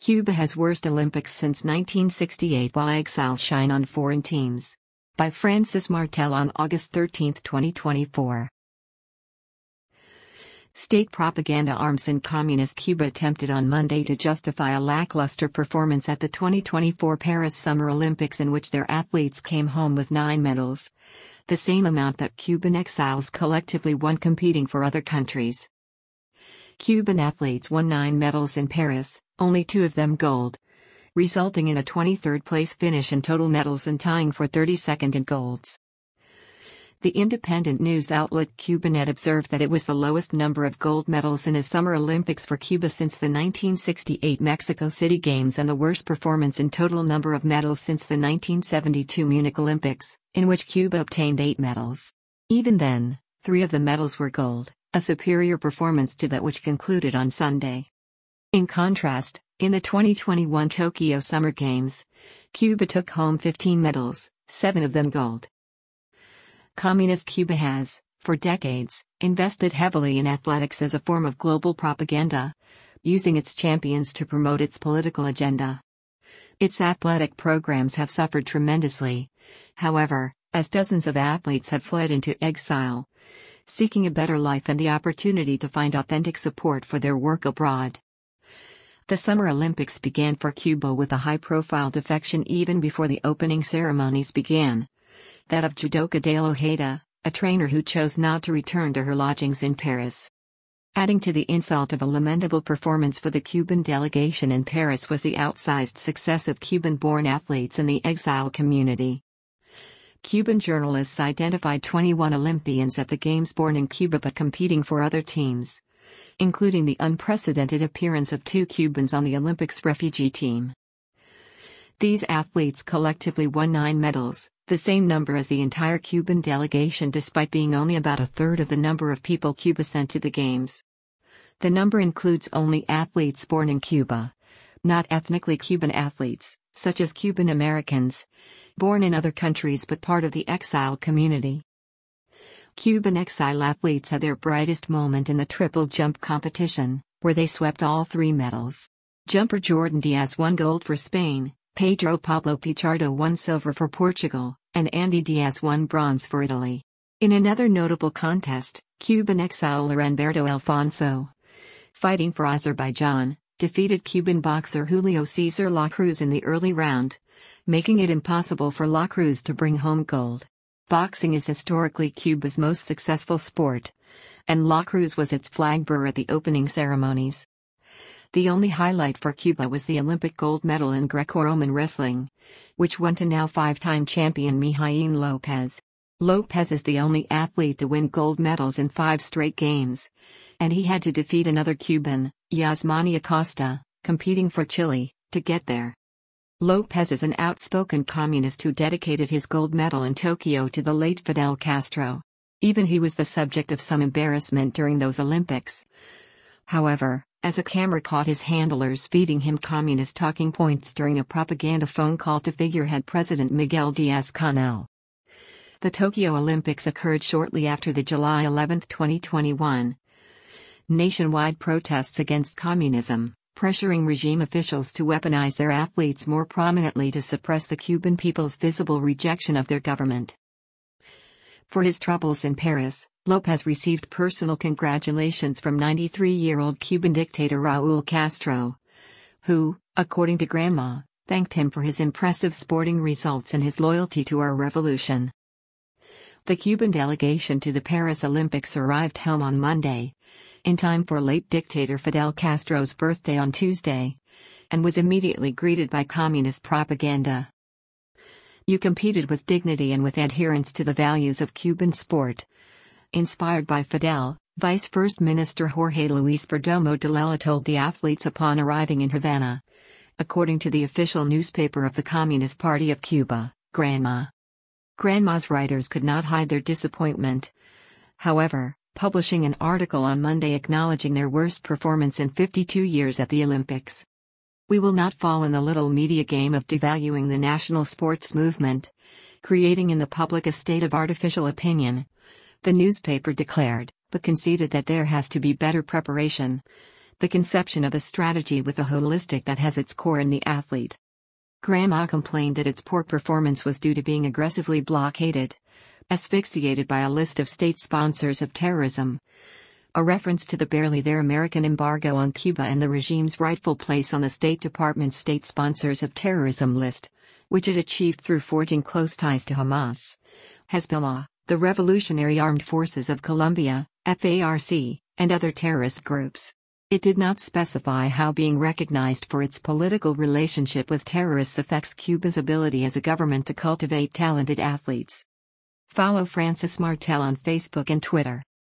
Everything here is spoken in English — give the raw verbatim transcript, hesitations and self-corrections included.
Cuba has worst Olympics since nineteen sixty-eight while exiles shine on foreign teams. By Francis Martel on August thirteenth, twenty twenty-four. State propaganda arms in communist Cuba attempted on Monday to justify a lackluster performance at the twenty twenty-four Paris Summer Olympics in which their athletes came home with nine medals, the same amount that Cuban exiles collectively won competing for other countries. Cuban athletes won nine medals in Paris, only two of them gold, resulting in a twenty-third place finish in total medals and tying for thirty-second in golds. The independent news outlet Cubanet observed that it was the lowest number of gold medals in a Summer Olympics for Cuba since the nineteen sixty-eight Mexico City Games and the worst performance in total number of medals since the nineteen seventy-two Munich Olympics, in which Cuba obtained eight medals. Even then, three of the medals were gold, a superior performance to that which concluded on Sunday. In contrast, in the twenty twenty-one Tokyo Summer Games, Cuba took home fifteen medals, seven of them gold. Communist Cuba has, for decades, invested heavily in athletics as a form of global propaganda, using its champions to promote its political agenda. Its athletic programs have suffered tremendously, however, as dozens of athletes have fled into exile, seeking a better life and the opportunity to find authentic support for their work abroad. The Summer Olympics began for Cuba with a high-profile defection even before the opening ceremonies began. That of Judoka de Ojeda, a trainer who chose not to return to her lodgings in Paris. Adding to the insult of a lamentable performance for the Cuban delegation in Paris was the outsized success of Cuban-born athletes in the exile community. Cuban journalists identified twenty-one Olympians at the Games born in Cuba but competing for other teams, including the unprecedented appearance of two Cubans on the Olympics refugee team. These athletes collectively won nine medals, the same number as the entire Cuban delegation despite being only about a third of the number of people Cuba sent to the Games. The number includes only athletes born in Cuba, not ethnically Cuban athletes, such as Cuban Americans, born in other countries but part of the exile community. Cuban exile athletes had their brightest moment in the triple jump competition, where they swept all three medals. Jumper Jordan Diaz won gold for Spain, Pedro Pablo Pichardo won silver for Portugal, and Andy Diaz won bronze for Italy. In another notable contest, Cuban exile Lorenberto Alfonso, fighting for Azerbaijan, defeated Cuban boxer Julio Cesar La Cruz in the early round, making it impossible for La Cruz to bring home gold. Boxing is historically Cuba's most successful sport, and La Cruz was its flag bearer at the opening ceremonies. The only highlight for Cuba was the Olympic gold medal in Greco-Roman wrestling, which went to now five-time champion Mijaín López. López is the only athlete to win gold medals in five straight games, and he had to defeat another Cuban, Yasmani Acosta, competing for Chile, to get there. López is an outspoken communist who dedicated his gold medal in Tokyo to the late Fidel Castro. Even he was the subject of some embarrassment during those Olympics. However, as a camera caught his handlers feeding him communist talking points during a propaganda phone call to figurehead President Miguel Díaz-Canel. The Tokyo Olympics occurred shortly after the July eleventh twenty twenty-one nationwide protests against communism, pressuring regime officials to weaponize their athletes more prominently to suppress the Cuban people's visible rejection of their government. For his troubles in Paris, López received personal congratulations from ninety-three-year-old Cuban dictator Raúl Castro, who, according to Grandma, thanked him for his impressive sporting results and his loyalty to our revolution. The Cuban delegation to the Paris Olympics arrived home on Monday, in time for late dictator Fidel Castro's birthday on Tuesday, and was immediately greeted by communist propaganda. You competed with dignity and with adherence to the values of Cuban sport. Inspired by Fidel, Vice First Minister Jorge Luis Perdomo de Lela told the athletes upon arriving in Havana, according to the official newspaper of the Communist Party of Cuba, Granma. Granma's writers could not hide their disappointment, however, publishing an article on Monday acknowledging their worst performance in fifty-two years at the Olympics. We will not fall in the little media game of devaluing the national sports movement, creating in the public a state of artificial opinion, the newspaper declared, but conceded that there has to be better preparation, the conception of a strategy with a holistic that has its core in the athlete. Grandma complained that its poor performance was due to being aggressively blockaded, asphyxiated by a list of state sponsors of terrorism, a reference to the barely there American embargo on Cuba and the regime's rightful place on the State Department's state sponsors of terrorism list, which it achieved through forging close ties to Hamas, Hezbollah, the Revolutionary Armed Forces of Colombia, F A R C, and other terrorist groups. It did not specify how being recognized for its political relationship with terrorists affects Cuba's ability as a government to cultivate talented athletes. Follow Francis Martel on Facebook and Twitter.